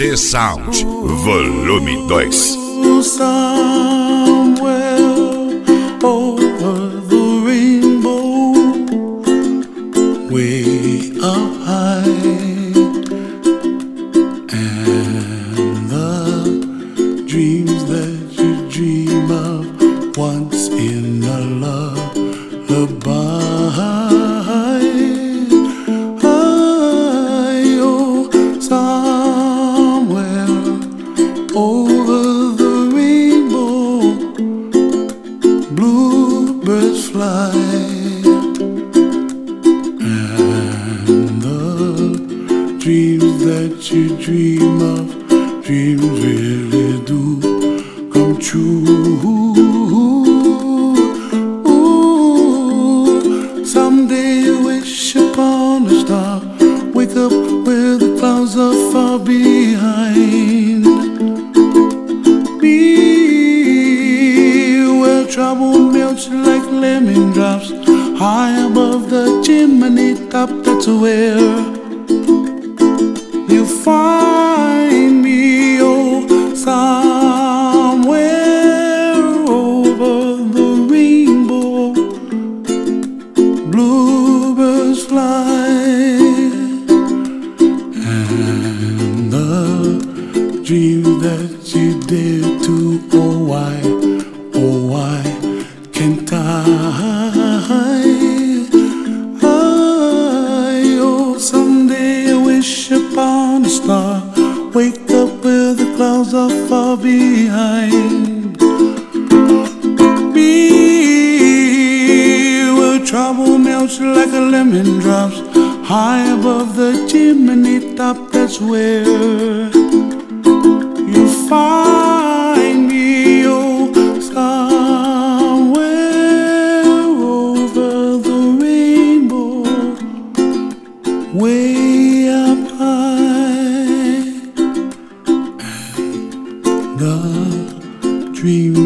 Z Sound, volume 2. Somewhere over the rainbow, way up high, and the dreams that you dream of once in a lullaby. Over the rainbow, bluebirds fly, and the dreams that you dream of, dreams really do come true. Ooh, someday you wish upon a star, wake up where the clouds are far behind. Trouble melts like lemon drops high above the chimney top. That's where you find me, oh, somewhere over the rainbow, bluebirds fly, and the dreams that you dare to, oh why can't I? Oh, someday I wish upon a star, wake up where the clouds are far behind me, where trouble melts like a lemon drops high above the chimney top. That's where you find me, oh, way up high, and the dream